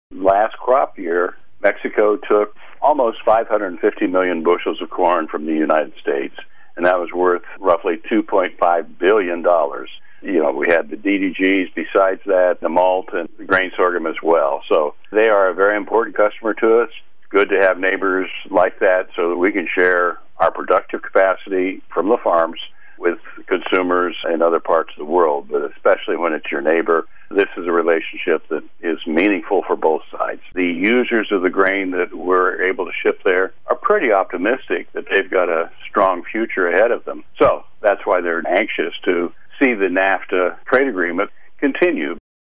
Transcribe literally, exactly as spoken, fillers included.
Last crop year, Mexico took almost five hundred fifty million bushels of corn from the United States, and that was worth roughly two point five billion dollars. You know, we had the D D Gs besides that, the malt and the grain sorghum as well. So they are a very important customer to us. It's good to have neighbors like that so that we can share our productive capacity from the farms with consumers in other parts of the world, but especially when it's your neighbor. This is a relationship that is meaningful for both sides. The users of the grain that we're able to ship there are pretty optimistic that they've got a strong future ahead of them. So that's why they're anxious to see the NAFTA trade agreement continue.